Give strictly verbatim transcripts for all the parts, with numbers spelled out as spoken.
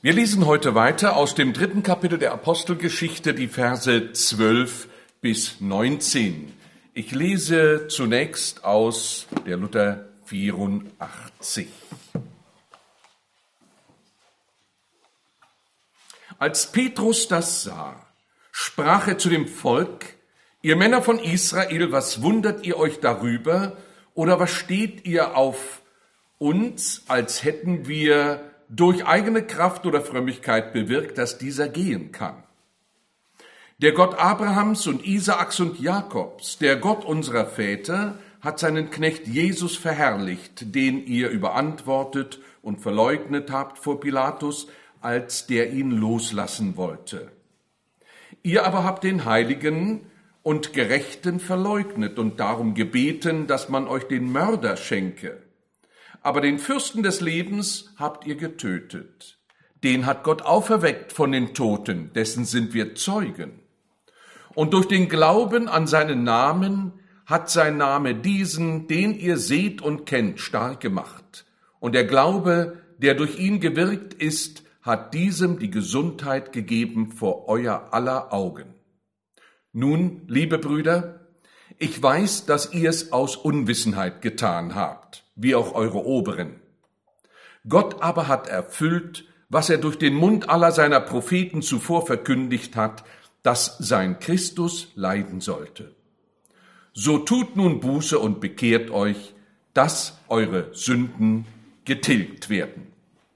Wir lesen heute weiter aus dem dritten Kapitel der Apostelgeschichte, die Verse zwölf bis neunzehn. Ich lese zunächst aus der Luther vierundachtzig. Als Petrus das sah, sprach er zu dem Volk: Ihr Männer von Israel, was wundert ihr euch darüber, oder was steht ihr auf uns, als hätten wir durch eigene Kraft oder Frömmigkeit bewirkt, dass dieser gehen kann? Der Gott Abrahams und Isaaks und Jakobs, der Gott unserer Väter, hat seinen Knecht Jesus verherrlicht, den ihr überantwortet und verleugnet habt vor Pilatus, als der ihn loslassen wollte. Ihr aber habt den Heiligen und Gerechten verleugnet und darum gebeten, dass man euch den Mörder schenke. Aber den Fürsten des Lebens habt ihr getötet. Den hat Gott auferweckt von den Toten, dessen sind wir Zeugen. Und durch den Glauben an seinen Namen hat sein Name diesen, den ihr seht und kennt, stark gemacht. Und der Glaube, der durch ihn gewirkt ist, hat diesem die Gesundheit gegeben vor euer aller Augen. Nun, liebe Brüder, ich weiß, dass ihr es aus Unwissenheit getan habt, wie auch eure Oberen. Gott aber hat erfüllt, was er durch den Mund aller seiner Propheten zuvor verkündigt hat, dass sein Christus leiden sollte. So tut nun Buße und bekehrt euch, dass eure Sünden getilgt werden.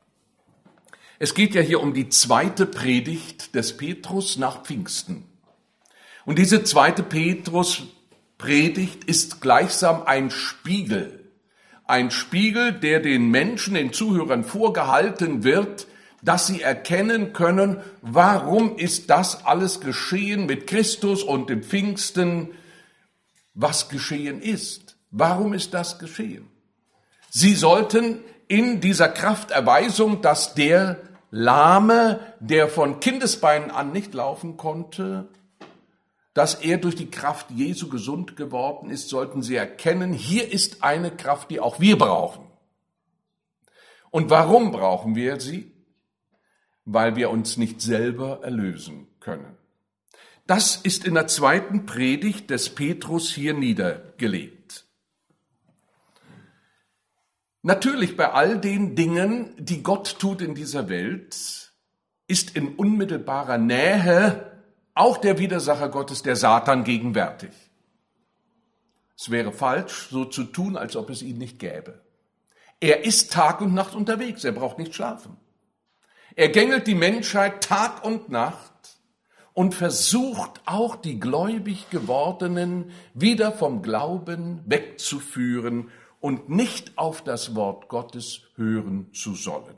Es geht ja hier um die zweite Predigt des Petrus nach Pfingsten. Und diese zweite Petrus-Predigt ist gleichsam ein Spiegel. Ein Spiegel, der den Menschen, den Zuhörern vorgehalten wird, dass sie erkennen können, warum ist das alles geschehen mit Christus und dem Pfingsten, was geschehen ist. Warum ist das geschehen? Sie sollten in dieser Krafterweisung, dass der Lahme, der von Kindesbeinen an nicht laufen konnte, dass er durch die Kraft Jesu gesund geworden ist, sollten sie erkennen, hier ist eine Kraft, die auch wir brauchen. Und warum brauchen wir sie? Weil wir uns nicht selber erlösen können. Das ist in der zweiten Predigt des Petrus hier niedergelegt. Natürlich, bei all den Dingen, die Gott tut in dieser Welt, ist in unmittelbarer Nähe auch der Widersacher Gottes, der Satan, gegenwärtig. Es wäre falsch, so zu tun, als ob es ihn nicht gäbe. Er ist Tag und Nacht unterwegs, er braucht nicht schlafen. Er gängelt die Menschheit Tag und Nacht und versucht auch die gläubig Gewordenen wieder vom Glauben wegzuführen und nicht auf das Wort Gottes hören zu sollen.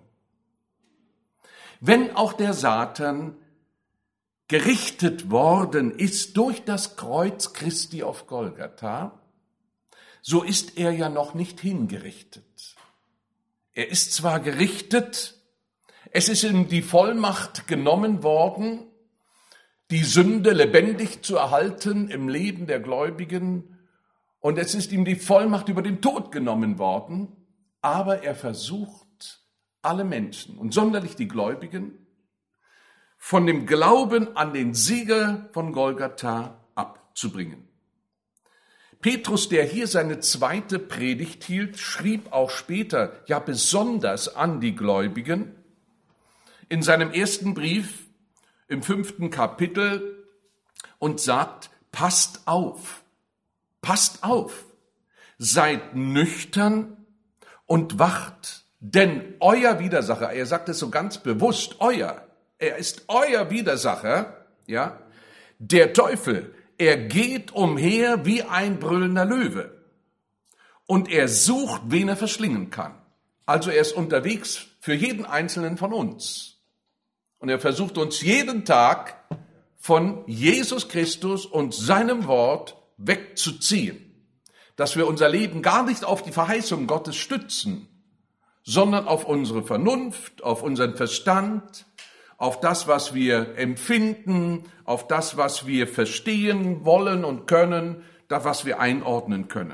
Wenn auch der Satan gerichtet worden ist durch das Kreuz Christi auf Golgatha, so ist er ja noch nicht hingerichtet. Er ist zwar gerichtet, es ist ihm die Vollmacht genommen worden, die Sünde lebendig zu erhalten im Leben der Gläubigen, und es ist ihm die Vollmacht über den Tod genommen worden, aber er versucht, alle Menschen, und sonderlich die Gläubigen, von dem Glauben an den Sieger von Golgatha abzubringen. Petrus, der hier seine zweite Predigt hielt, schrieb auch später, ja besonders an die Gläubigen, in seinem ersten Brief im fünften Kapitel und sagt: Passt auf, passt auf, seid nüchtern und wacht, denn euer Widersacher, er sagt es so ganz bewusst, euer, er ist euer Widersacher, ja, der Teufel, er geht umher wie ein brüllender Löwe und er sucht, wen er verschlingen kann. Also er ist unterwegs für jeden Einzelnen von uns und er versucht uns jeden Tag von Jesus Christus und seinem Wort wegzuziehen, dass wir unser Leben gar nicht auf die Verheißung Gottes stützen, sondern auf unsere Vernunft, auf unseren Verstand, auf das, was wir empfinden, auf das, was wir verstehen wollen und können, das, was wir einordnen können.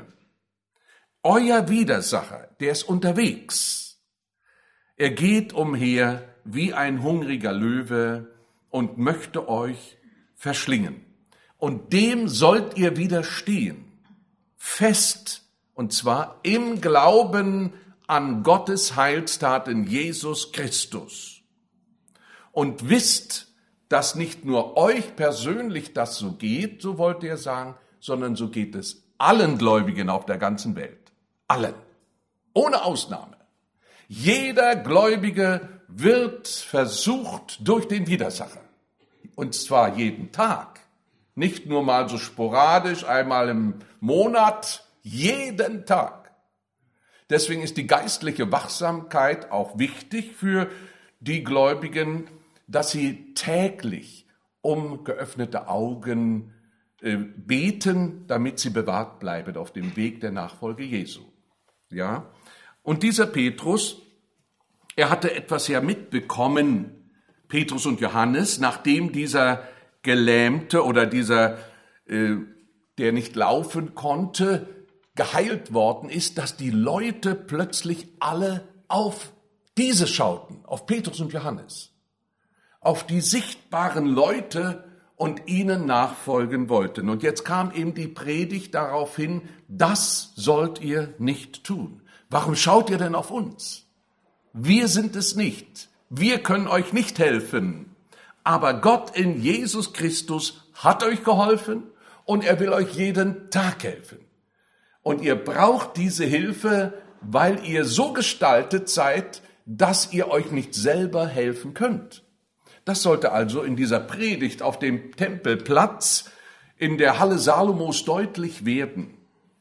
Euer Widersacher, der ist unterwegs. Er geht umher wie ein hungriger Löwe und möchte euch verschlingen. Und dem sollt ihr widerstehen, fest, und zwar im Glauben an Gottes Heilstat in Jesus Christus. Und wisst, dass nicht nur euch persönlich das so geht, so wollte er sagen, sondern so geht es allen Gläubigen auf der ganzen Welt. Allen. Ohne Ausnahme. Jeder Gläubige wird versucht durch den Widersacher. Und zwar jeden Tag. Nicht nur mal so sporadisch, einmal im Monat, jeden Tag. Deswegen ist die geistliche Wachsamkeit auch wichtig für die Gläubigen, dass sie täglich um geöffnete Augen äh, beten, damit sie bewahrt bleiben auf dem Weg der Nachfolge Jesu. Ja? Und dieser Petrus, er hatte etwas ja mitbekommen, Petrus und Johannes, nachdem dieser Gelähmte oder dieser, äh, der nicht laufen konnte, geheilt worden ist, dass die Leute plötzlich alle auf diese schauten, auf Petrus und Johannes, auf die sichtbaren Leute und ihnen nachfolgen wollten. Und jetzt kam eben die Predigt darauf hin, das sollt ihr nicht tun. Warum schaut ihr denn auf uns? Wir sind es nicht. Wir können euch nicht helfen. Aber Gott in Jesus Christus hat euch geholfen und er will euch jeden Tag helfen. Und ihr braucht diese Hilfe, weil ihr so gestaltet seid, dass ihr euch nicht selber helfen könnt. Das sollte also in dieser Predigt auf dem Tempelplatz in der Halle Salomos deutlich werden.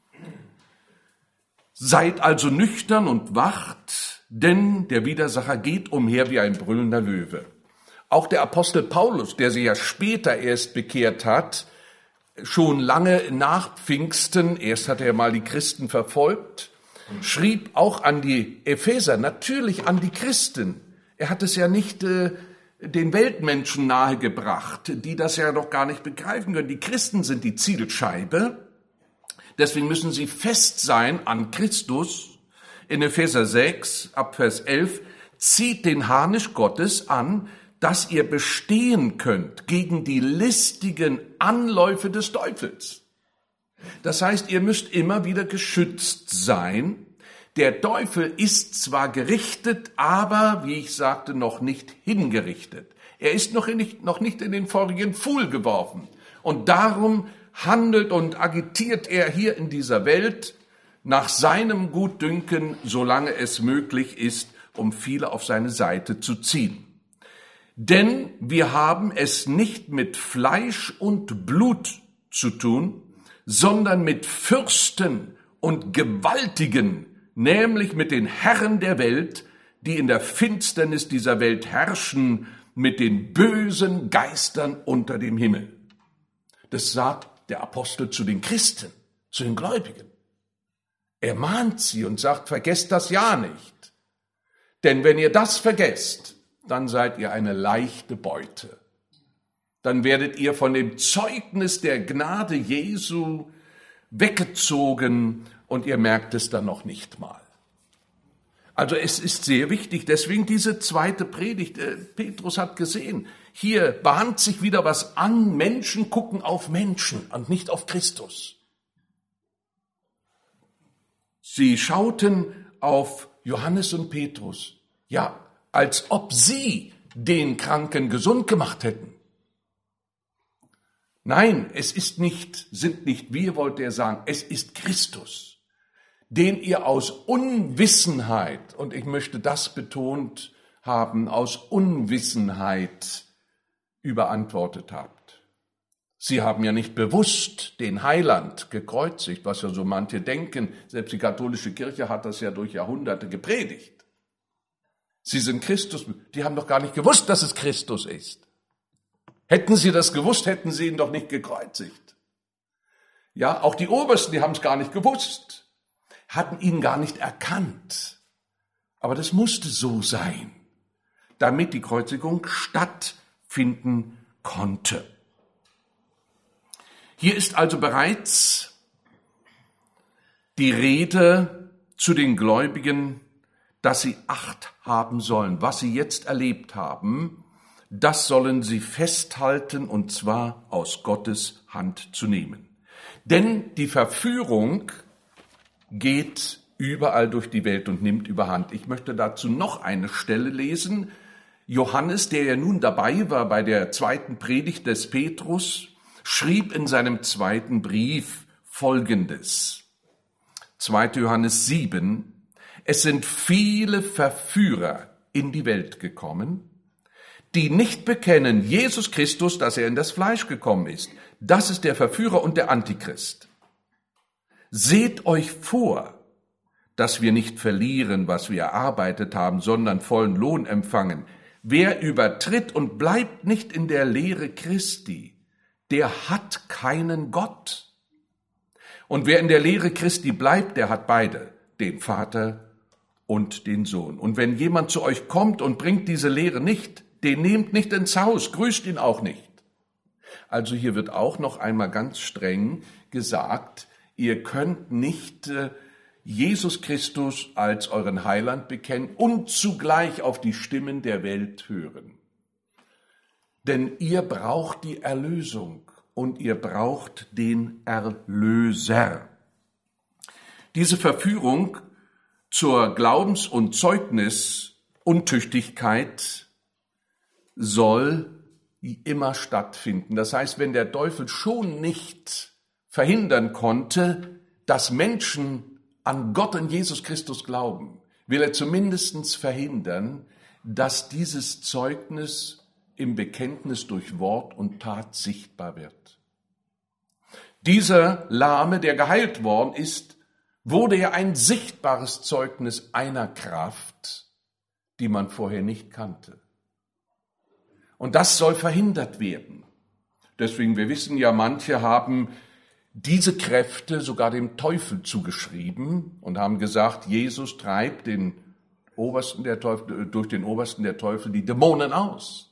Seid also nüchtern und wacht, denn der Widersacher geht umher wie ein brüllender Löwe. Auch der Apostel Paulus, der sich ja später erst bekehrt hat, schon lange nach Pfingsten, erst hat er mal die Christen verfolgt, schrieb auch an die Epheser, natürlich an die Christen. Er hat es ja nicht äh, den Weltmenschen nahegebracht, die das ja noch gar nicht begreifen können. Die Christen sind die Zielscheibe, deswegen müssen sie fest sein an Christus. In Epheser sechs, ab Vers elf, zieht den Harnisch Gottes an, dass ihr bestehen könnt gegen die listigen Anläufe des Teufels. Das heißt, ihr müsst immer wieder geschützt sein. Der Teufel ist zwar gerichtet, aber, wie ich sagte, noch nicht hingerichtet. Er ist noch nicht, noch nicht in den feurigen Pfuhl geworfen. Und darum handelt und agitiert er hier in dieser Welt nach seinem Gutdünken, solange es möglich ist, um viele auf seine Seite zu ziehen. Denn wir haben es nicht mit Fleisch und Blut zu tun, sondern mit Fürsten und Gewaltigen, nämlich mit den Herren der Welt, die in der Finsternis dieser Welt herrschen, mit den bösen Geistern unter dem Himmel. Das sagt der Apostel zu den Christen, zu den Gläubigen. Er mahnt sie und sagt, vergesst das ja nicht. Denn wenn ihr das vergesst, dann seid ihr eine leichte Beute. Dann werdet ihr von dem Zeugnis der Gnade Jesu weggezogen und ihr merkt es dann noch nicht mal. Also es ist sehr wichtig, deswegen diese zweite Predigt. Petrus hat gesehen, hier bahnt sich wieder was an, Menschen gucken auf Menschen und nicht auf Christus. Sie schauten auf Johannes und Petrus, ja, als ob sie den Kranken gesund gemacht hätten. Nein, es ist nicht, sind nicht wir, wollte er sagen, es ist Christus, den ihr aus Unwissenheit, und ich möchte das betont haben, aus Unwissenheit überantwortet habt. Sie haben ja nicht bewusst den Heiland gekreuzigt, was ja so manche denken. Selbst die katholische Kirche hat das ja durch Jahrhunderte gepredigt. Sie sind Christus, die haben doch gar nicht gewusst, dass es Christus ist. Hätten sie das gewusst, hätten sie ihn doch nicht gekreuzigt. Ja, auch die Obersten, die haben es gar nicht gewusst, hatten ihn gar nicht erkannt. Aber das musste so sein, damit die Kreuzigung stattfinden konnte. Hier ist also bereits die Rede zu den Gläubigen, dass sie Acht haben sollen. Was sie jetzt erlebt haben, das sollen sie festhalten, und zwar aus Gottes Hand zu nehmen. Denn die Verführung geht überall durch die Welt und nimmt überhand. Ich möchte dazu noch eine Stelle lesen. Johannes, der ja nun dabei war bei der zweiten Predigt des Petrus, schrieb in seinem zweiten Brief Folgendes. zweiter Johannes sieben: Es sind viele Verführer in die Welt gekommen, die nicht bekennen, Jesus Christus, dass er in das Fleisch gekommen ist. Das ist der Verführer und der Antichrist. Seht euch vor, dass wir nicht verlieren, was wir erarbeitet haben, sondern vollen Lohn empfangen. Wer übertritt und bleibt nicht in der Lehre Christi, der hat keinen Gott. Und wer in der Lehre Christi bleibt, der hat beide, den Vater und den Sohn. Und wenn jemand zu euch kommt und bringt diese Lehre nicht, den nehmt nicht ins Haus, grüßt ihn auch nicht. Also hier wird auch noch einmal ganz streng gesagt, ihr könnt nicht äh, Jesus Christus als euren Heiland bekennen und zugleich auf die Stimmen der Welt hören. Denn ihr braucht die Erlösung und ihr braucht den Erlöser. Diese Verführung zur Glaubens- und Zeugnis-Untüchtigkeit soll immer stattfinden. Das heißt, wenn der Teufel schon nicht verhindern konnte, dass Menschen an Gott und Jesus Christus glauben, will er zumindest verhindern, dass dieses Zeugnis im Bekenntnis durch Wort und Tat sichtbar wird. Dieser Lahme, der geheilt worden ist, wurde ja ein sichtbares Zeugnis einer Kraft, die man vorher nicht kannte. Und das soll verhindert werden. Deswegen, wir wissen ja, manche haben diese Kräfte sogar dem Teufel zugeschrieben und haben gesagt, Jesus treibt den Obersten der Teufel, durch den Obersten der Teufel die Dämonen aus.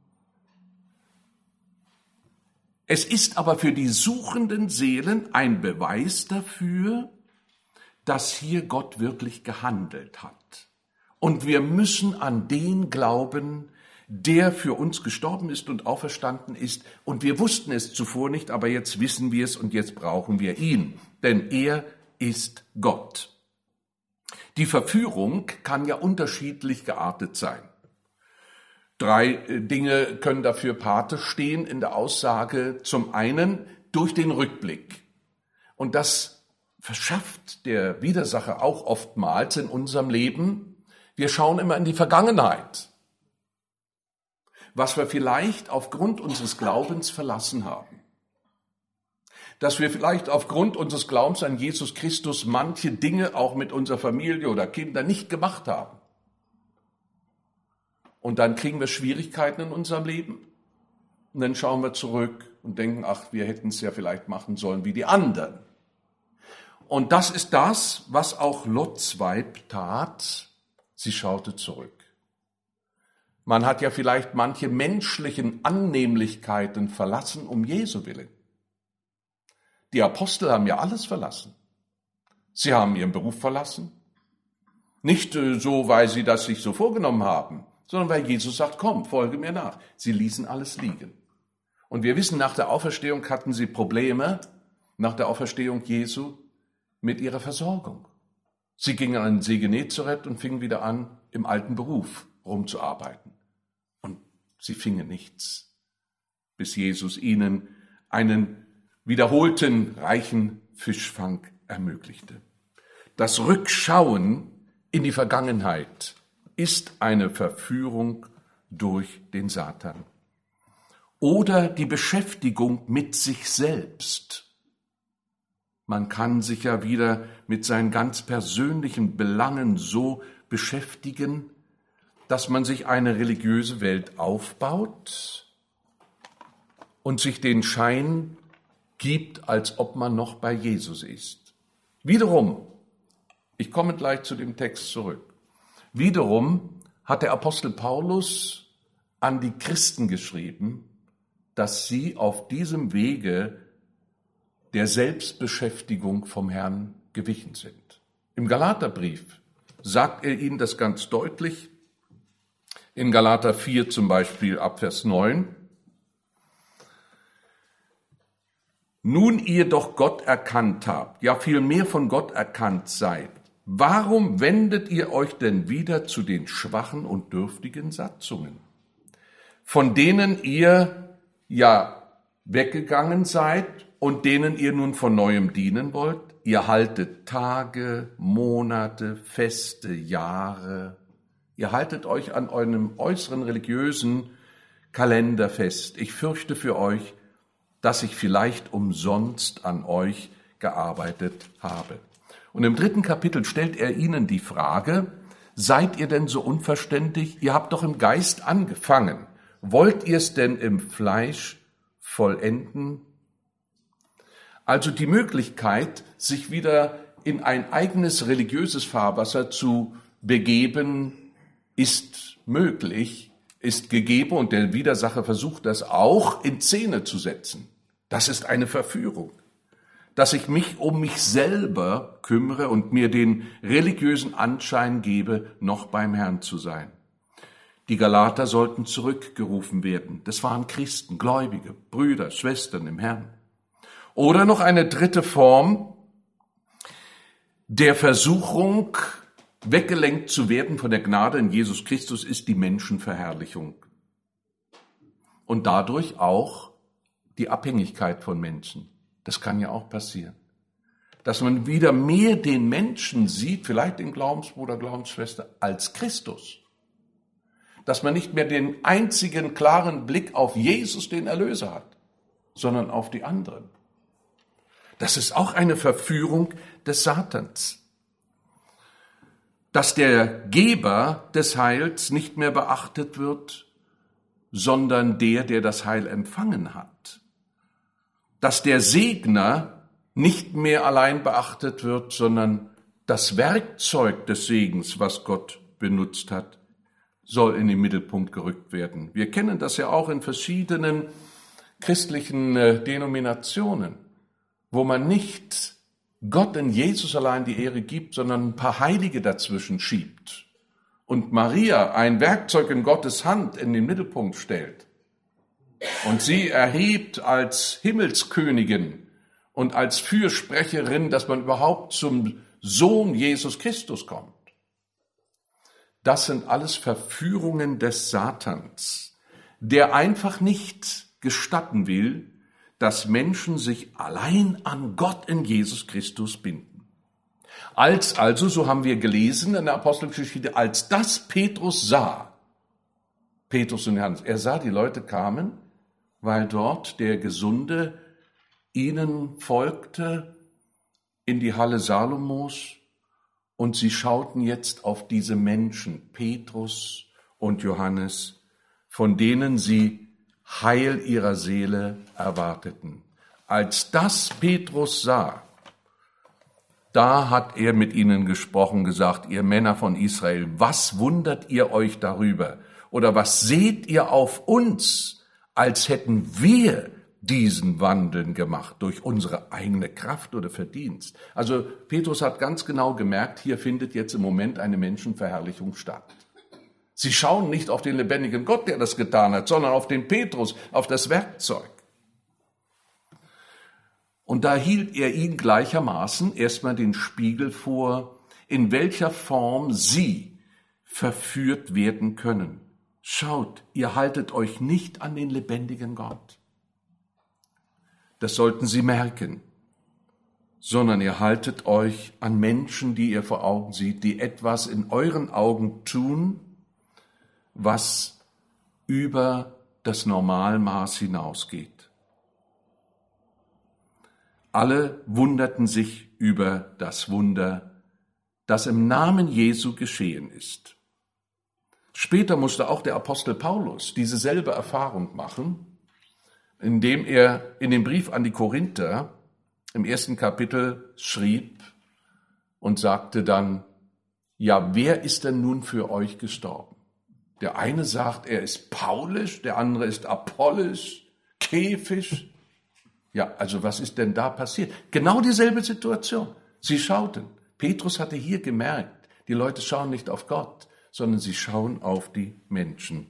Es ist aber für die suchenden Seelen ein Beweis dafür, dass hier Gott wirklich gehandelt hat. Und wir müssen an den glauben, der für uns gestorben ist und auferstanden ist. Und wir wussten es zuvor nicht, aber jetzt wissen wir es und jetzt brauchen wir ihn. Denn er ist Gott. Die Verführung kann ja unterschiedlich geartet sein. Drei Dinge können dafür Pate stehen in der Aussage. Zum einen durch den Rückblick. Und das verschafft der Widersacher auch oftmals in unserem Leben. Wir schauen immer in die Vergangenheit, was wir vielleicht aufgrund unseres Glaubens verlassen haben. Dass wir vielleicht aufgrund unseres Glaubens an Jesus Christus manche Dinge auch mit unserer Familie oder Kindern nicht gemacht haben. Und dann kriegen wir Schwierigkeiten in unserem Leben. Und dann schauen wir zurück und denken, ach, wir hätten es ja vielleicht machen sollen wie die anderen. Und das ist das, was auch Lots Weib tat. Sie schaute zurück. Man hat ja vielleicht manche menschlichen Annehmlichkeiten verlassen um Jesu willen. Die Apostel haben ja alles verlassen. Sie haben ihren Beruf verlassen. Nicht so, weil sie das sich so vorgenommen haben, sondern weil Jesus sagt, komm, folge mir nach. Sie ließen alles liegen. Und wir wissen, nach der Auferstehung hatten sie Probleme, nach der Auferstehung Jesu, mit ihrer Versorgung. Sie gingen an den See Genezareth und fingen wieder an, im alten Beruf rumzuarbeiten. Und sie fingen nichts, bis Jesus ihnen einen wiederholten, reichen Fischfang ermöglichte. Das Rückschauen in die Vergangenheit ist eine Verführung durch den Satan. Oder die Beschäftigung mit sich selbst. Man kann sich ja wieder mit seinen ganz persönlichen Belangen so beschäftigen, dass man sich eine religiöse Welt aufbaut und sich den Schein gibt, als ob man noch bei Jesus ist. Wiederum, ich komme gleich zu dem Text zurück, wiederum hat der Apostel Paulus an die Christen geschrieben, dass sie auf diesem Wege der Selbstbeschäftigung vom Herrn gewichen sind. Im Galaterbrief sagt er ihnen das ganz deutlich. In Galater vier zum Beispiel ab Vers neun. Nun ihr doch Gott erkannt habt, ja vielmehr von Gott erkannt seid, warum wendet ihr euch denn wieder zu den schwachen und dürftigen Satzungen, von denen ihr ja weggegangen seid und denen ihr nun von neuem dienen wollt? Ihr haltet Tage, Monate, Feste, Jahre. Ihr haltet euch an eurem äußeren religiösen Kalender fest. Ich fürchte für euch, dass ich vielleicht umsonst an euch gearbeitet habe. Und im dritten Kapitel stellt er ihnen die Frage, seid ihr denn so unverständig? Ihr habt doch im Geist angefangen. Wollt ihr es denn im Fleisch vollenden? Also die Möglichkeit, sich wieder in ein eigenes religiöses Fahrwasser zu begeben, ist möglich, ist gegeben und der Widersacher versucht das auch in Szene zu setzen. Das ist eine Verführung, dass ich mich um mich selber kümmere und mir den religiösen Anschein gebe, noch beim Herrn zu sein. Die Galater sollten zurückgerufen werden. Das waren Christen, Gläubige, Brüder, Schwestern im Herrn. Oder noch eine dritte Form der Versuchung, weggelenkt zu werden von der Gnade in Jesus Christus, ist die Menschenverherrlichung. Und dadurch auch die Abhängigkeit von Menschen. Das kann ja auch passieren. Dass man wieder mehr den Menschen sieht, vielleicht den Glaubensbruder, Glaubensschwester, als Christus. Dass man nicht mehr den einzigen klaren Blick auf Jesus, den Erlöser, hat, sondern auf die anderen. Das ist auch eine Verführung des Satans. Dass der Geber des Heils nicht mehr beachtet wird, sondern der, der das Heil empfangen hat. Dass der Segner nicht mehr allein beachtet wird, sondern das Werkzeug des Segens, was Gott benutzt hat, soll in den Mittelpunkt gerückt werden. Wir kennen das ja auch in verschiedenen christlichen Denominationen, wo man nicht Gott in Jesus allein die Ehre gibt, sondern ein paar Heilige dazwischen schiebt und Maria, ein Werkzeug in Gottes Hand, in den Mittelpunkt stellt und sie erhebt als Himmelskönigin und als Fürsprecherin, dass man überhaupt zum Sohn Jesus Christus kommt. Das sind alles Verführungen des Satans, der einfach nicht gestatten will, dass Menschen sich allein an Gott in Jesus Christus binden. Als also, so haben wir gelesen in der Apostelgeschichte, als das Petrus sah, Petrus und Johannes, er sah, die Leute kamen, weil dort der Gesunde ihnen folgte in die Halle Salomos und sie schauten jetzt auf diese Menschen, Petrus und Johannes, von denen sie Heil ihrer Seele erwarteten. Als das Petrus sah, da hat er mit ihnen gesprochen, gesagt, ihr Männer von Israel, was wundert ihr euch darüber? Oder was seht ihr auf uns, als hätten wir diesen Wandel gemacht durch unsere eigene Kraft oder Verdienst? Also Petrus hat ganz genau gemerkt, hier findet jetzt im Moment eine Menschenverherrlichung statt. Sie schauen nicht auf den lebendigen Gott, der das getan hat, sondern auf den Petrus, auf das Werkzeug. Und da hielt er ihnen gleichermaßen erstmal den Spiegel vor, in welcher Form sie verführt werden können. Schaut, ihr haltet euch nicht an den lebendigen Gott. Das sollten Sie merken, sondern ihr haltet euch an Menschen, die ihr vor Augen seht, die etwas in euren Augen tun, was über das Normalmaß hinausgeht. Alle wunderten sich über das Wunder, das im Namen Jesu geschehen ist. Später musste auch der Apostel Paulus diese selbe Erfahrung machen, indem er in dem Brief an die Korinther im ersten Kapitel schrieb und sagte dann, ja, wer ist denn nun für euch gestorben? Der eine sagt, er ist paulisch, der andere ist apollisch, kephisch. Ja, also was ist denn da passiert? Genau dieselbe Situation. Sie schauten. Petrus hatte hier gemerkt, Die Leute schauen nicht auf Gott, sondern sie schauen auf die Menschen.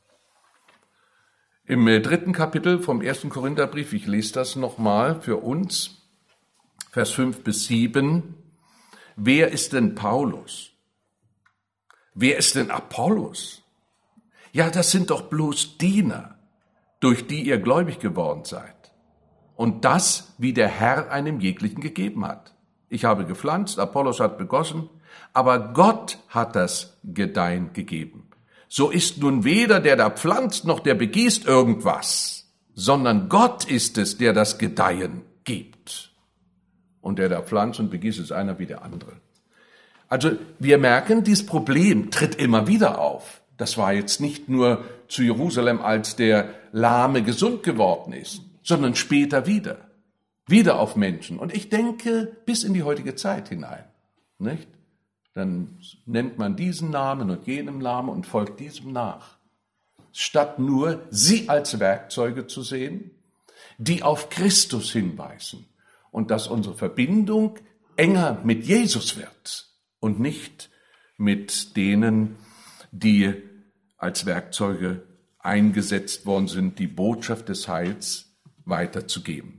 Im dritten Kapitel vom ersten Korintherbrief, ich lese das nochmal für uns, Vers fünf bis sieben. Wer ist denn Paulus? Wer ist denn Apollos? Ja, das sind doch bloß Diener, durch die ihr gläubig geworden seid. Und das, wie der Herr einem jeglichen gegeben hat. Ich habe gepflanzt, Apollos hat begossen, aber Gott hat das Gedeihen gegeben. So ist nun weder der, der pflanzt, noch der begießt irgendwas, sondern Gott ist es, der das Gedeihen gibt. Und der, der pflanzt und begießt, ist einer wie der andere. Also wir merken, dieses Problem tritt immer wieder auf. Das war jetzt nicht nur zu Jerusalem, als der Lahme gesund geworden ist, sondern später wieder. Wieder auf Menschen. Und ich denke, bis in die heutige Zeit hinein. Nicht? Dann nennt man diesen Namen und jenem Namen und folgt diesem nach. Statt nur sie als Werkzeuge zu sehen, die auf Christus hinweisen und dass unsere Verbindung enger mit Jesus wird und nicht mit denen, die als Werkzeuge eingesetzt worden sind, die Botschaft des Heils weiterzugeben.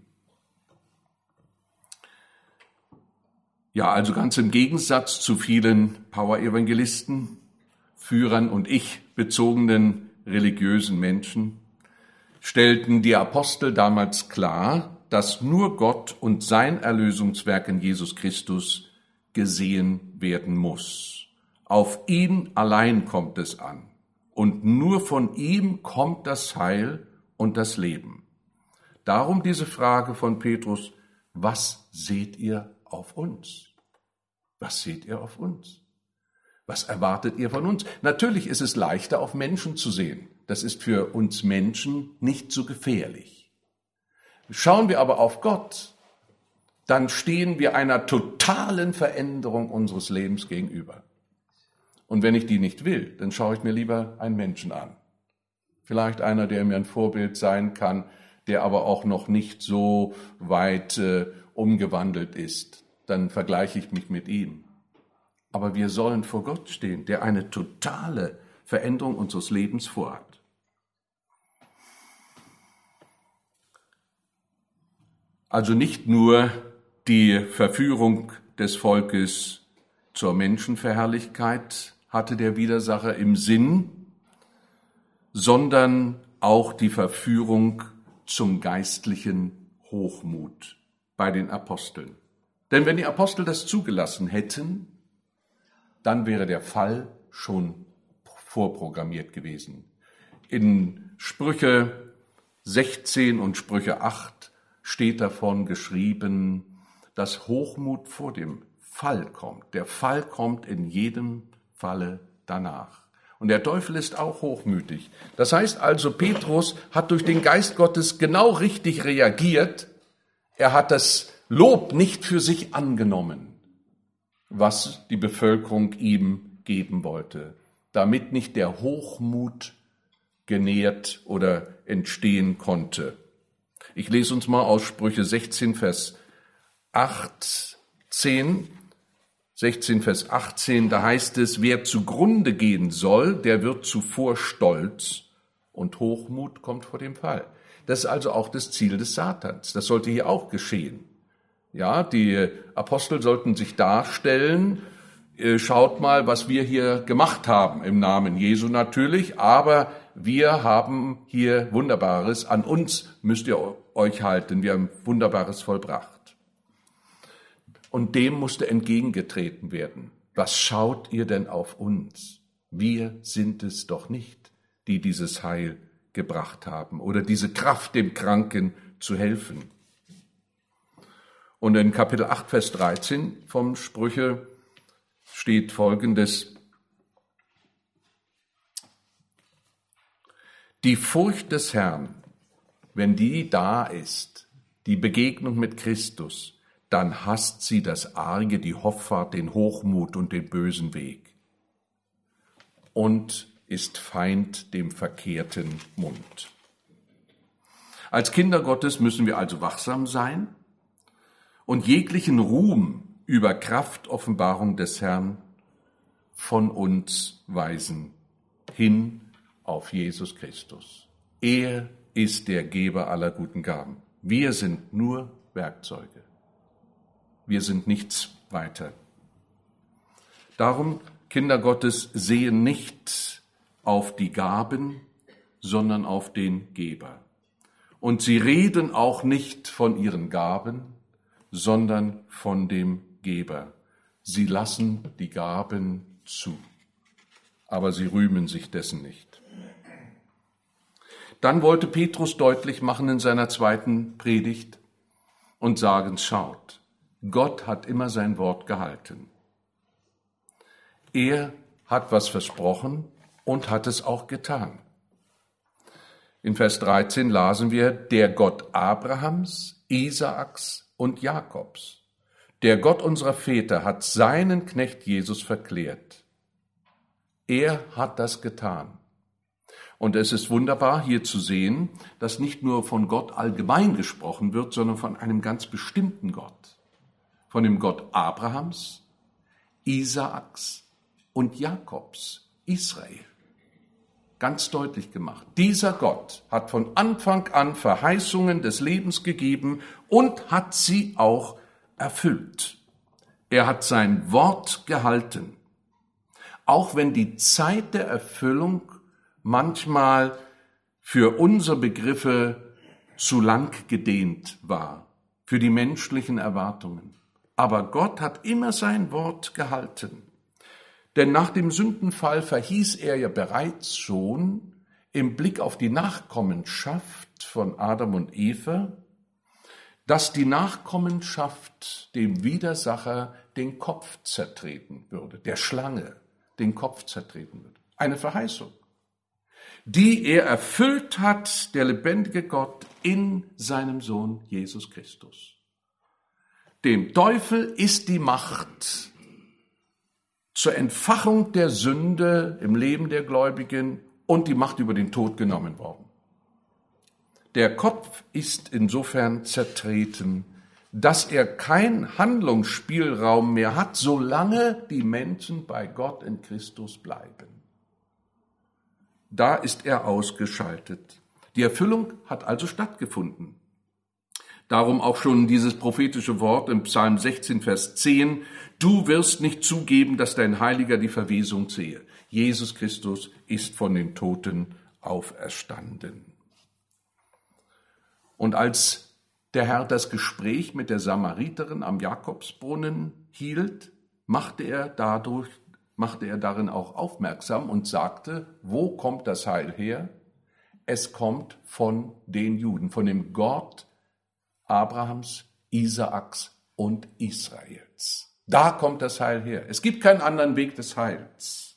Ja, also ganz im Gegensatz zu vielen Power-Evangelisten, Führern und ich-bezogenen religiösen Menschen stellten die Apostel damals klar, dass nur Gott und sein Erlösungswerk in Jesus Christus gesehen werden muss. Auf ihn allein kommt es an. Und nur von ihm kommt das Heil und das Leben. Darum diese Frage von Petrus, was seht ihr auf uns? Was seht ihr auf uns? Was erwartet ihr von uns? Natürlich ist es leichter, auf Menschen zu sehen. Das ist für uns Menschen nicht so gefährlich. Schauen wir aber auf Gott, dann stehen wir einer totalen Veränderung unseres Lebens gegenüber. Und wenn ich die nicht will, dann schaue ich mir lieber einen Menschen an. Vielleicht einer, der mir ein Vorbild sein kann, der aber auch noch nicht so weit äh, umgewandelt ist. Dann vergleiche ich mich mit ihm. Aber wir sollen vor Gott stehen, der eine totale Veränderung unseres Lebens vorhat. Also nicht nur die Verführung des Volkes zur Menschenverherrlichkeit hatte der Widersacher im Sinn, sondern auch die Verführung zum geistlichen Hochmut bei den Aposteln. Denn wenn die Apostel das zugelassen hätten, dann wäre der Fall schon vorprogrammiert gewesen. In Sprüche sechzehn und Sprüche acht steht davon geschrieben, dass Hochmut vor dem Fall kommt. Der Fall kommt in jedem Falle danach. Und der Teufel ist auch hochmütig. Das heißt also, Petrus hat durch den Geist Gottes genau richtig reagiert. Er hat das Lob nicht für sich angenommen, was die Bevölkerung ihm geben wollte, damit nicht der Hochmut genährt oder entstehen konnte. Ich lese uns mal aus Sprüche sechzehn, Vers achtzehn. sechzehn, Vers achtzehn, da heißt es, wer zugrunde gehen soll, der wird zuvor stolz und Hochmut kommt vor dem Fall. Das ist also auch das Ziel des Satans. Das sollte hier auch geschehen. Ja, die Apostel sollten sich darstellen, schaut mal, was wir hier gemacht haben, im Namen Jesu natürlich, aber wir haben hier Wunderbares, an uns müsst ihr euch halten, wir haben Wunderbares vollbracht. Und dem musste entgegengetreten werden. Was schaut ihr denn auf uns? Wir sind es doch nicht, die dieses Heil gebracht haben oder diese Kraft, dem Kranken zu helfen. Und in Kapitel acht, Vers dreizehn vom Sprüche steht Folgendes. Die Furcht des Herrn, wenn die da ist, die Begegnung mit Christus, dann hasst sie das Arge, die Hoffart, den Hochmut und den bösen Weg und ist Feind dem verkehrten Mund. Als Kinder Gottes müssen wir also wachsam sein und jeglichen Ruhm über Kraftoffenbarung des Herrn von uns weisen hin auf Jesus Christus. Er ist der Geber aller guten Gaben. Wir sind nur Werkzeuge. Wir sind nichts weiter. Darum, Kinder Gottes, sehen nicht auf die Gaben, sondern auf den Geber. Und sie reden auch nicht von ihren Gaben, sondern von dem Geber. Sie lassen die Gaben zu, aber sie rühmen sich dessen nicht. Dann wollte Petrus deutlich machen in seiner zweiten Predigt und sagen, schaut, Gott hat immer sein Wort gehalten. Er hat was versprochen und hat es auch getan. In Vers dreizehn lasen wir, der Gott Abrahams, Isaaks und Jakobs, der Gott unserer Väter hat seinen Knecht Jesus verklärt. Er hat das getan. Und es ist wunderbar hier zu sehen, dass nicht nur von Gott allgemein gesprochen wird, sondern von einem ganz bestimmten Gott. Von dem Gott Abrahams, Isaaks und Jakobs, Israel. Ganz deutlich gemacht. Dieser Gott hat von Anfang an Verheißungen des Lebens gegeben und hat sie auch erfüllt. Er hat sein Wort gehalten. Auch wenn die Zeit der Erfüllung manchmal für unsere Begriffe zu lang gedehnt war, für die menschlichen Erwartungen. Aber Gott hat immer sein Wort gehalten. Denn nach dem Sündenfall verhieß er ja bereits schon im Blick auf die Nachkommenschaft von Adam und Eva, dass die Nachkommenschaft dem Widersacher den Kopf zertreten würde, der Schlange den Kopf zertreten würde. Eine Verheißung, die er erfüllt hat, der lebendige Gott, in seinem Sohn Jesus Christus. Dem Teufel ist die Macht zur Entfachung der Sünde im Leben der Gläubigen und die Macht über den Tod genommen worden. Der Kopf ist insofern zertreten, dass er keinen Handlungsspielraum mehr hat, solange die Menschen bei Gott in Christus bleiben. Da ist er ausgeschaltet. Die Erfüllung hat also stattgefunden. Darum auch schon dieses prophetische Wort im Psalm sechzehn, Vers zehn, du wirst nicht zugeben, dass dein Heiliger die Verwesung sehe. Jesus Christus ist von den Toten auferstanden. Und als der Herr das Gespräch mit der Samariterin am Jakobsbrunnen hielt, machte er dadurch, machte er darin auch aufmerksam und sagte, wo kommt das Heil her? Es kommt von den Juden, von dem Gott Abrahams, Isaaks und Israels. Da kommt das Heil her. Es gibt keinen anderen Weg des Heils.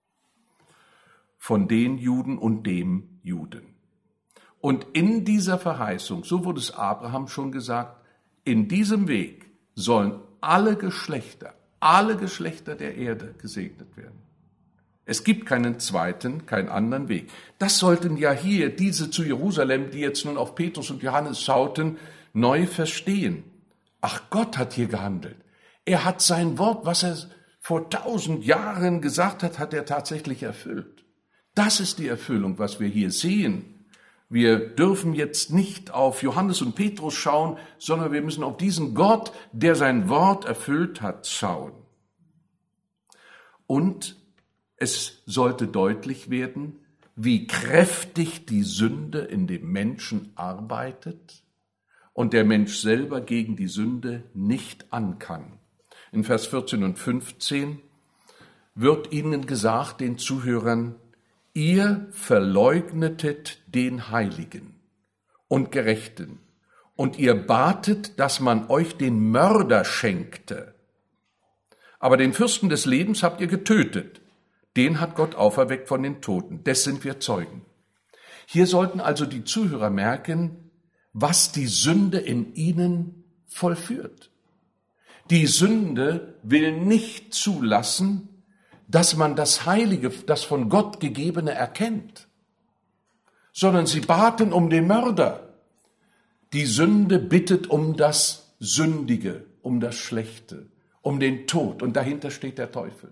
Von den Juden und dem Juden. Und in dieser Verheißung, so wurde es Abraham schon gesagt, in diesem Weg sollen alle Geschlechter, alle Geschlechter der Erde gesegnet werden. Es gibt keinen zweiten, keinen anderen Weg. Das sollten ja hier diese zu Jerusalem, die jetzt nun auf Petrus und Johannes schauten, neu verstehen. Ach, Gott hat hier gehandelt. Er hat sein Wort, was er vor tausend Jahren gesagt hat, hat er tatsächlich erfüllt. Das ist die Erfüllung, was wir hier sehen. Wir dürfen jetzt nicht auf Johannes und Petrus schauen, sondern wir müssen auf diesen Gott, der sein Wort erfüllt hat, schauen. Und es sollte deutlich werden, wie kräftig die Sünde in dem Menschen arbeitet und der Mensch selber gegen die Sünde nicht an kann. In Vers vierzehn und fünfzehn wird ihnen gesagt, den Zuhörern, ihr verleugnetet den Heiligen und Gerechten und ihr batet, dass man euch den Mörder schenkte. Aber den Fürsten des Lebens habt ihr getötet. Den hat Gott auferweckt von den Toten. Des sind wir Zeugen. Hier sollten also die Zuhörer merken, was die Sünde in ihnen vollführt. Die Sünde will nicht zulassen, dass man das Heilige, das von Gott Gegebene erkennt, sondern sie baten um den Mörder. Die Sünde bittet um das Sündige, um das Schlechte, um den Tod und dahinter steht der Teufel.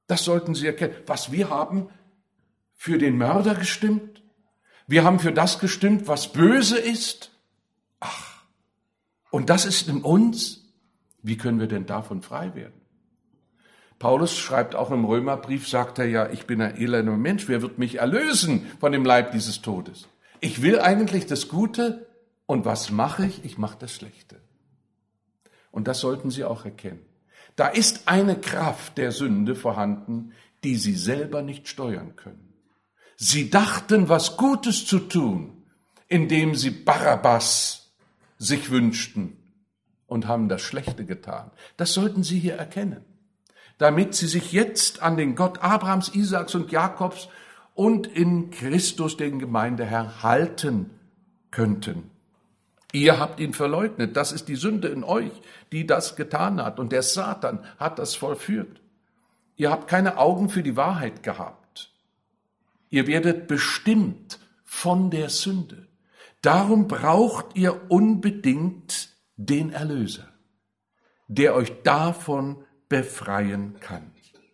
Das sollten Sie erkennen. Was wir haben für den Mörder gestimmt? Wir haben für das gestimmt, was böse ist? Ach, und das ist in uns? Wie können wir denn davon frei werden? Paulus schreibt auch im Römerbrief, sagt er ja, ich bin ein elender Mensch, wer wird mich erlösen von dem Leib dieses Todes? Ich will eigentlich das Gute und was mache ich? Ich mache das Schlechte. Und das sollten Sie auch erkennen. Da ist eine Kraft der Sünde vorhanden, die Sie selber nicht steuern können. Sie dachten, was Gutes zu tun, indem Sie Barabbas sich wünschten und haben das Schlechte getan. Das sollten Sie hier erkennen, damit Sie sich jetzt an den Gott Abrahams, Isaaks und Jakobs und in Christus, den Gemeindeherr, halten könnten. Ihr habt ihn verleugnet, das ist die Sünde in euch, die das getan hat, und der Satan hat das vollführt. Ihr habt keine Augen für die Wahrheit gehabt. Ihr werdet bestimmt von der Sünde. Darum braucht ihr unbedingt den Erlöser, der euch davon befreien kann.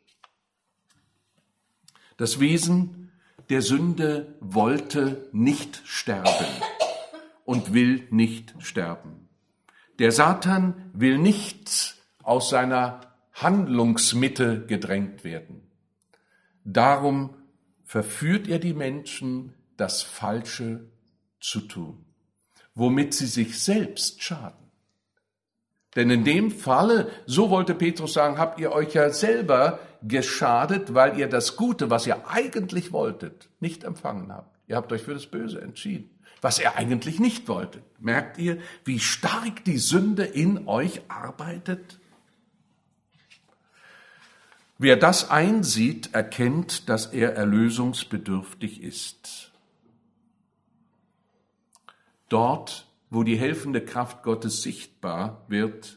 Das Wesen der Sünde wollte nicht sterben und will nicht sterben. Der Satan will nicht aus seiner Handlungsmitte gedrängt werden. Darum verführt er die Menschen, das Falsche zu tun, womit sie sich selbst schaden. Denn in dem Falle, so wollte Petrus sagen, habt ihr euch ja selber geschadet, weil ihr das Gute, was ihr eigentlich wolltet, nicht empfangen habt. Ihr habt euch für das Böse entschieden, was ihr eigentlich nicht wolltet. Merkt ihr, wie stark die Sünde in euch arbeitet? Wer das einsieht, erkennt, dass er erlösungsbedürftig ist. Dort, wo die helfende Kraft Gottes sichtbar wird,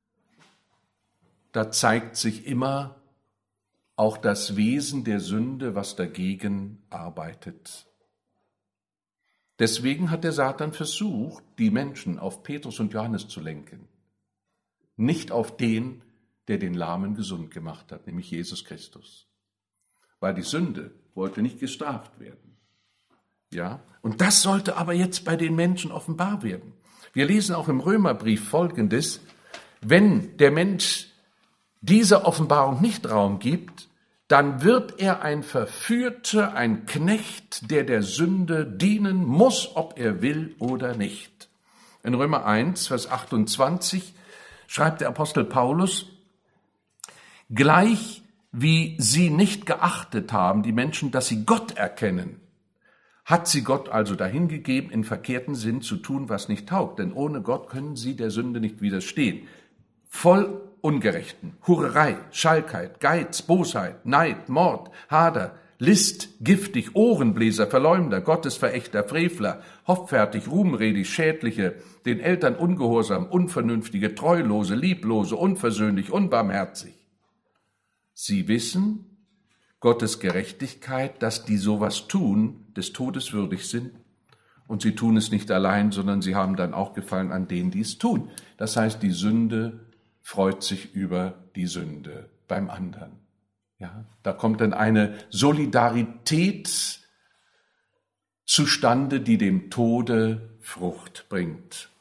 da zeigt sich immer auch das Wesen der Sünde, was dagegen arbeitet. Deswegen hat der Satan versucht, die Menschen auf Petrus und Johannes zu lenken, nicht auf den, der den Lahmen gesund gemacht hat, nämlich Jesus Christus. Weil die Sünde wollte nicht gestraft werden. Ja, und das sollte aber jetzt bei den Menschen offenbar werden. Wir lesen auch im Römerbrief Folgendes: Wenn der Mensch dieser Offenbarung nicht Raum gibt, dann wird er ein Verführter, ein Knecht, der der Sünde dienen muss, ob er will oder nicht. In Römer eins, Vers achtundzwanzig schreibt der Apostel Paulus: Gleich wie sie nicht geachtet haben, die Menschen, dass sie Gott erkennen, hat sie Gott also dahingegeben, in verkehrten Sinn zu tun, was nicht taugt. Denn ohne Gott können sie der Sünde nicht widerstehen. Voll Ungerechten, Hurerei, Schalkheit, Geiz, Bosheit, Neid, Mord, Hader, List, giftig, Ohrenbläser, Verleumder, Gottesverächter, Frevler, hoffärtig, ruhmredig, Schädliche, den Eltern ungehorsam, Unvernünftige, Treulose, Lieblose, unversöhnlich, unbarmherzig. Sie wissen, Gottes Gerechtigkeit, dass die sowas tun, des Todes würdig sind. Und sie tun es nicht allein, sondern sie haben dann auch Gefallen an denen, die es tun. Das heißt, die Sünde freut sich über die Sünde beim anderen. Ja, da kommt dann eine Solidarität zustande, die dem Tode Frucht bringt.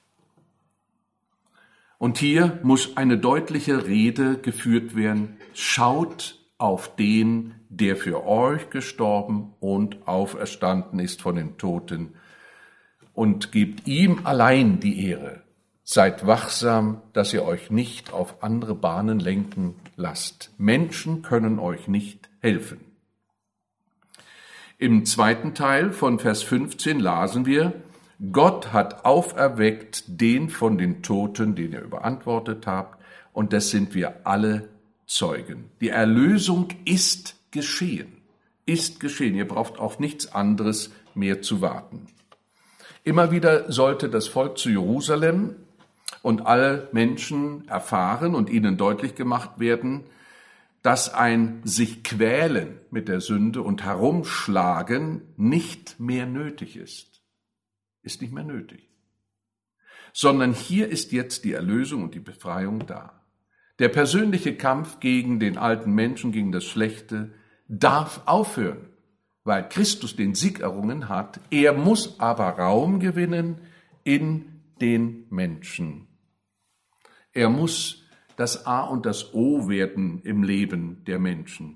Und hier muss eine deutliche Rede geführt werden: Schaut auf den, der für euch gestorben und auferstanden ist von den Toten, und gebt ihm allein die Ehre. Seid wachsam, dass ihr euch nicht auf andere Bahnen lenken lasst. Menschen können euch nicht helfen. Im zweiten Teil von Vers fünfzehn lasen wir: Gott hat auferweckt den von den Toten, den ihr überantwortet habt, und das sind wir alle Zeugen. Die Erlösung ist geschehen, ist geschehen. Ihr braucht auf nichts anderes mehr zu warten. Immer wieder sollte das Volk zu Jerusalem und alle Menschen erfahren und ihnen deutlich gemacht werden, dass ein sich quälen mit der Sünde und herumschlagen nicht mehr nötig ist. Ist nicht mehr nötig. Sondern hier ist jetzt die Erlösung und die Befreiung da. Der persönliche Kampf gegen den alten Menschen, gegen das Schlechte, darf aufhören, weil Christus den Sieg errungen hat. Er muss aber Raum gewinnen in den Menschen. Er muss das A und das O werden im Leben der Menschen.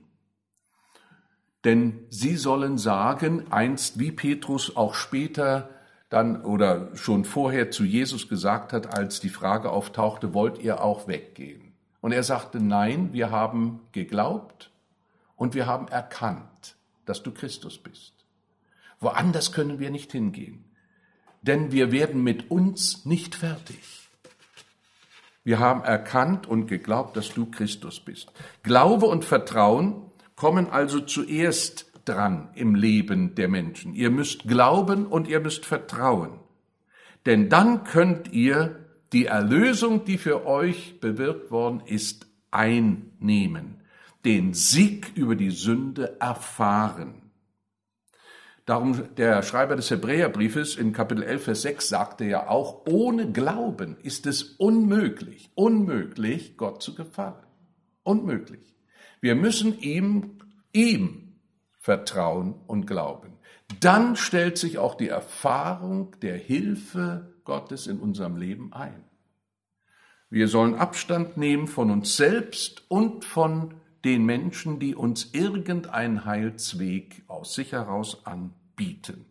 Denn sie sollen sagen, einst wie Petrus auch später dann oder schon vorher zu Jesus gesagt hat, als die Frage auftauchte, wollt ihr auch weggehen? Und er sagte, nein, wir haben geglaubt und wir haben erkannt, dass du Christus bist. Woanders können wir nicht hingehen, denn wir werden mit uns nicht fertig. Wir haben erkannt und geglaubt, dass du Christus bist. Glaube und Vertrauen kommen also zuerst dran im Leben der Menschen. Ihr müsst glauben und ihr müsst vertrauen. Denn dann könnt ihr die Erlösung, die für euch bewirkt worden ist, einnehmen. Den Sieg über die Sünde erfahren. Darum, der Schreiber des Hebräerbriefes in Kapitel elf, Vers sechs sagte ja auch, ohne Glauben ist es unmöglich, unmöglich, Gott zu gefallen. Unmöglich. Wir müssen ihm, ihm vertrauen und glauben. Dann stellt sich auch die Erfahrung der Hilfe Gottes in unserem Leben ein. Wir sollen Abstand nehmen von uns selbst und von den Menschen, die uns irgendeinen Heilsweg aus sich heraus anbieten.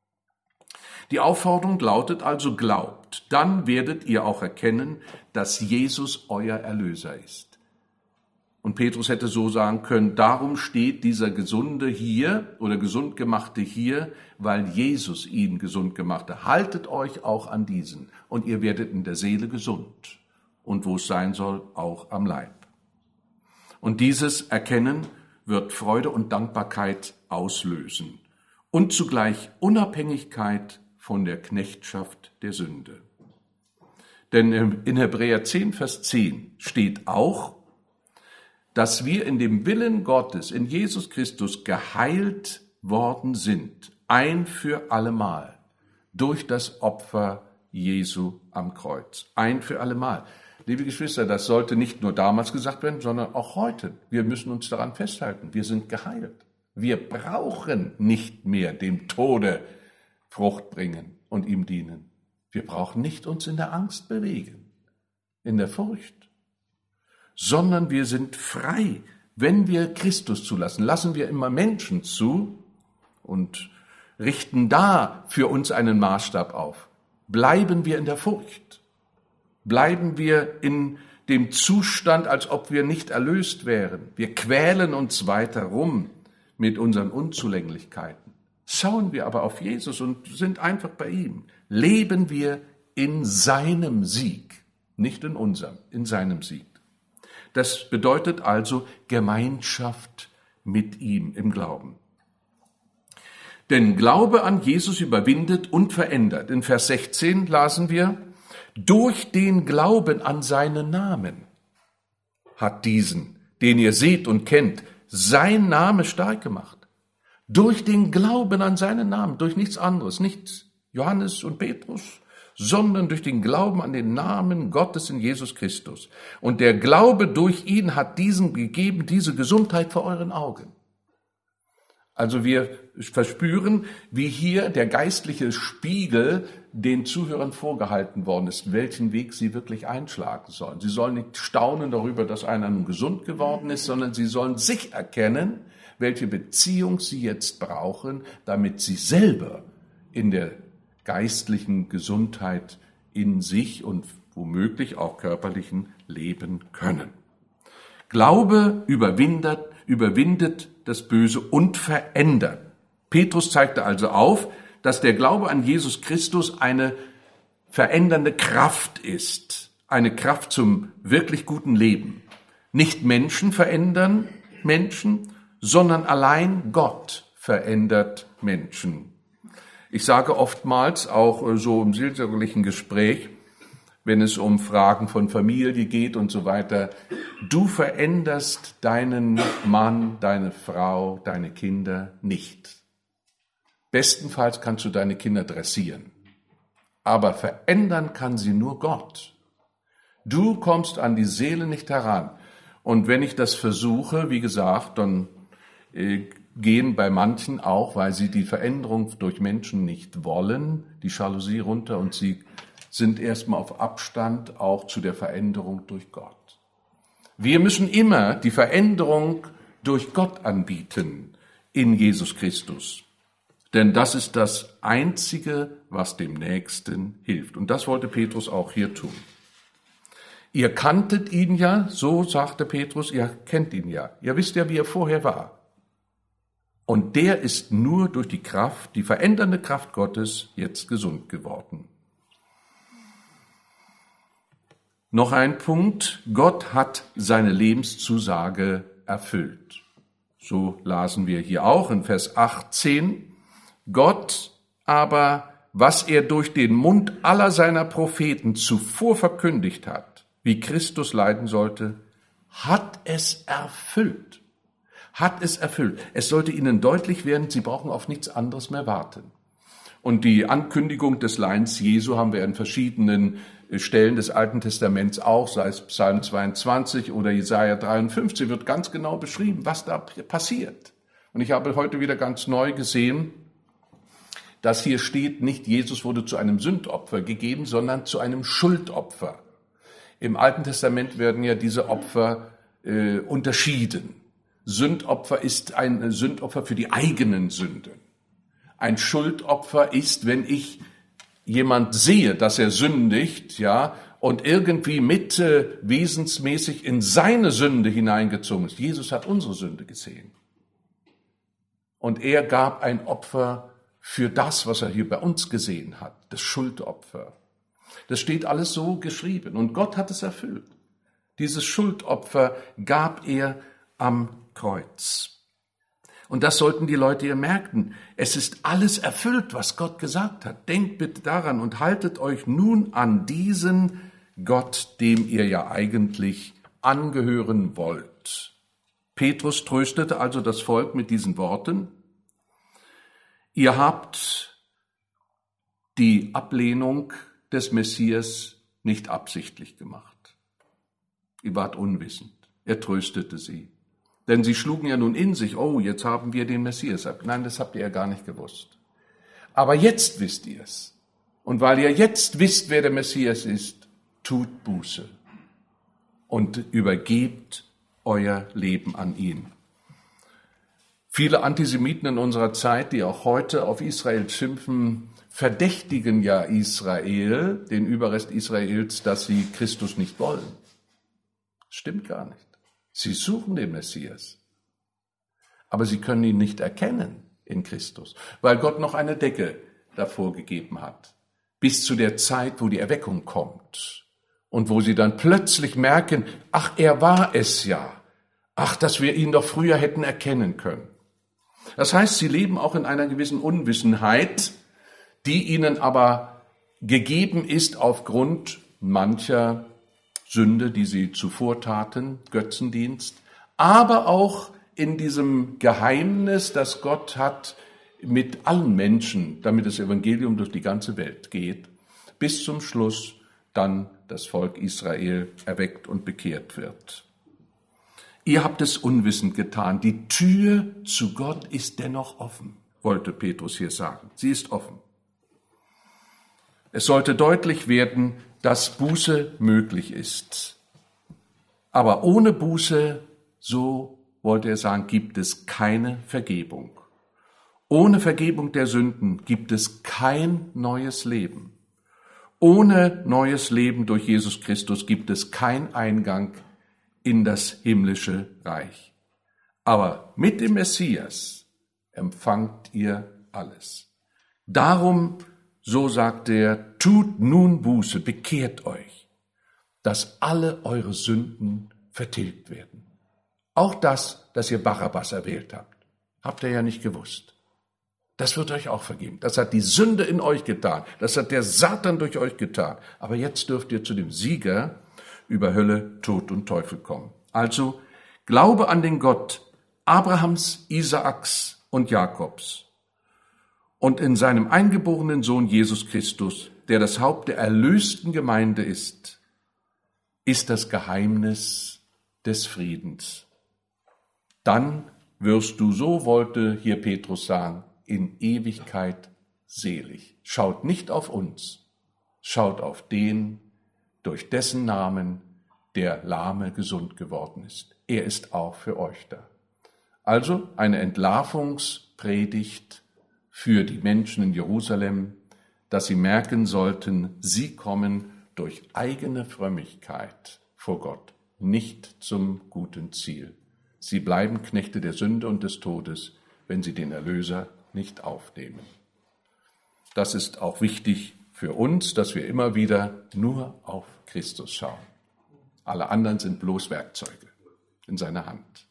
Die Aufforderung lautet also, glaubt, dann werdet ihr auch erkennen, dass Jesus euer Erlöser ist. Und Petrus hätte so sagen können, darum steht dieser Gesunde hier oder Gesundgemachte hier, weil Jesus ihn gesund gemachte. Haltet euch auch an diesen und ihr werdet in der Seele gesund und wo es sein soll, auch am Leib. Und dieses Erkennen wird Freude und Dankbarkeit auslösen und zugleich Unabhängigkeit von der Knechtschaft der Sünde. Denn in Hebräer zehn, Vers zehn steht auch, dass wir in dem Willen Gottes, in Jesus Christus, geheilt worden sind, ein für allemal, durch das Opfer Jesu am Kreuz. Ein für allemal. Liebe Geschwister, das sollte nicht nur damals gesagt werden, sondern auch heute. Wir müssen uns daran festhalten. Wir sind geheilt. Wir brauchen nicht mehr dem Tode Frucht bringen und ihm dienen. Wir brauchen nicht uns in der Angst bewegen, in der Furcht, sondern wir sind frei, wenn wir Christus zulassen. Lassen wir immer Menschen zu und richten da für uns einen Maßstab auf. Bleiben wir in der Furcht. Bleiben wir in dem Zustand, als ob wir nicht erlöst wären. Wir quälen uns weiter rum mit unseren Unzulänglichkeiten. Schauen wir aber auf Jesus und sind einfach bei ihm. Leben wir in seinem Sieg, nicht in unserem, in seinem Sieg. Das bedeutet also Gemeinschaft mit ihm im Glauben. Denn Glaube an Jesus überwindet und verändert. In Vers sechzehn lasen wir, durch den Glauben an seinen Namen hat diesen, den ihr seht und kennt, sein Name stark gemacht. Durch den Glauben an seinen Namen, durch nichts anderes, nicht Johannes und Petrus, sondern durch den Glauben an den Namen Gottes in Jesus Christus. Und der Glaube durch ihn hat diesen gegeben, diese Gesundheit vor euren Augen. Also wir verspüren, wie hier der geistliche Spiegel den Zuhörern vorgehalten worden ist, welchen Weg sie wirklich einschlagen sollen. Sie sollen nicht staunen darüber, dass einer nun gesund geworden ist, sondern sie sollen sich erkennen, welche Beziehung sie jetzt brauchen, damit sie selber in der geistlichen Gesundheit in sich und womöglich auch körperlichen leben können. Glaube überwindet, überwindet das Böse und verändert. Petrus zeigte also auf, dass der Glaube an Jesus Christus eine verändernde Kraft ist, eine Kraft zum wirklich guten Leben. Nicht Menschen verändern Menschen, sondern allein Gott verändert Menschen. Ich sage oftmals, auch so im seelsorgerlichen Gespräch, wenn es um Fragen von Familie geht und so weiter, du veränderst deinen Mann, deine Frau, deine Kinder nicht. Bestenfalls kannst du deine Kinder dressieren, aber verändern kann sie nur Gott. Du kommst an die Seele nicht heran. Und wenn ich das versuche, wie gesagt, dann äh, gehen bei manchen auch, weil sie die Veränderung durch Menschen nicht wollen, die Jalousie runter und sie sind erstmal auf Abstand auch zu der Veränderung durch Gott. Wir müssen immer die Veränderung durch Gott anbieten in Jesus Christus. Denn das ist das Einzige, was dem Nächsten hilft. Und das wollte Petrus auch hier tun. Ihr kanntet ihn ja, so sagte Petrus, ihr kennt ihn ja. Ihr wisst ja, wie er vorher war. Und der ist nur durch die Kraft, die verändernde Kraft Gottes, jetzt gesund geworden. Noch ein Punkt. Gott hat seine Lebenszusage erfüllt. So lasen wir hier auch in Vers achtzehn. Gott aber, was er durch den Mund aller seiner Propheten zuvor verkündigt hat, wie Christus leiden sollte, hat es erfüllt. Hat es erfüllt. Es sollte ihnen deutlich werden, sie brauchen auf nichts anderes mehr warten. Und die Ankündigung des Leidens Jesu haben wir in verschiedenen Stellen des Alten Testaments auch, sei es Psalm zweiundzwanzig oder Jesaja dreiundfünfzig, wird ganz genau beschrieben, was da passiert. Und ich habe heute wieder ganz neu gesehen, dass hier steht, nicht Jesus wurde zu einem Sündopfer gegeben, sondern zu einem Schuldopfer. Im Alten Testament werden ja diese Opfer äh, unterschieden. Sündopfer ist ein Sündopfer für die eigenen Sünden. Ein Schuldopfer ist, wenn ich jemand sehe, dass er sündigt, ja, und irgendwie mit äh, wesensmäßig in seine Sünde hineingezogen ist. Jesus hat unsere Sünde gesehen. Und er gab ein Opfer für das, was er hier bei uns gesehen hat, das Schuldopfer. Das steht alles so geschrieben und Gott hat es erfüllt. Dieses Schuldopfer gab er am Kreuz. Und das sollten die Leute hier merken. Es ist alles erfüllt, was Gott gesagt hat. Denkt bitte daran und haltet euch nun an diesen Gott, dem ihr ja eigentlich angehören wollt. Petrus tröstete also das Volk mit diesen Worten. Ihr habt die Ablehnung des Messias nicht absichtlich gemacht. Ihr wart unwissend. Er tröstete sie. Denn sie schlugen ja nun in sich, oh, jetzt haben wir den Messias ab. Nein, das habt ihr ja gar nicht gewusst. Aber jetzt wisst ihr es. Und weil ihr jetzt wisst, wer der Messias ist, tut Buße und übergebt euer Leben an ihn. Viele Antisemiten in unserer Zeit, die auch heute auf Israel schimpfen, verdächtigen ja Israel, den Überrest Israels, dass sie Christus nicht wollen. Stimmt gar nicht. Sie suchen den Messias, aber sie können ihn nicht erkennen in Christus, weil Gott noch eine Decke davor gegeben hat, bis zu der Zeit, wo die Erweckung kommt und wo sie dann plötzlich merken, ach, er war es ja, ach, dass wir ihn doch früher hätten erkennen können. Das heißt, sie leben auch in einer gewissen Unwissenheit, die ihnen aber gegeben ist aufgrund mancher Sünde, die sie zuvor taten, Götzendienst, aber auch in diesem Geheimnis, das Gott hat mit allen Menschen, damit das Evangelium durch die ganze Welt geht, bis zum Schluss dann das Volk Israel erweckt und bekehrt wird. Ihr habt es unwissend getan. Die Tür zu Gott ist dennoch offen, wollte Petrus hier sagen. Sie ist offen. Es sollte deutlich werden, dass Buße möglich ist. Aber ohne Buße, so wollte er sagen, gibt es keine Vergebung. Ohne Vergebung der Sünden gibt es kein neues Leben. Ohne neues Leben durch Jesus Christus gibt es keinen Eingang in das himmlische Reich. Aber mit dem Messias empfangt ihr alles. Darum, so sagt er, tut nun Buße, bekehrt euch, dass alle eure Sünden vertilgt werden. Auch das, dass ihr Barabbas erwählt habt, habt ihr ja nicht gewusst. Das wird euch auch vergeben. Das hat die Sünde in euch getan. Das hat der Satan durch euch getan. Aber jetzt dürft ihr zu dem Sieger über Hölle, Tod und Teufel kommen. Also, glaube an den Gott Abrahams, Isaaks und Jakobs und in seinem eingeborenen Sohn Jesus Christus, der das Haupt der erlösten Gemeinde ist, ist das Geheimnis des Friedens. Dann wirst du, so wollte hier Petrus sagen, in Ewigkeit selig. Schaut nicht auf uns, schaut auf den, durch dessen Namen der Lahme gesund geworden ist. Er ist auch für euch da. Also eine Entlarvungspredigt für die Menschen in Jerusalem, dass sie merken sollten, sie kommen durch eigene Frömmigkeit vor Gott nicht zum guten Ziel. Sie bleiben Knechte der Sünde und des Todes, wenn sie den Erlöser nicht aufnehmen. Das ist auch wichtig für uns, dass wir immer wieder nur auf Christus schauen. Alle anderen sind bloß Werkzeuge in seiner Hand.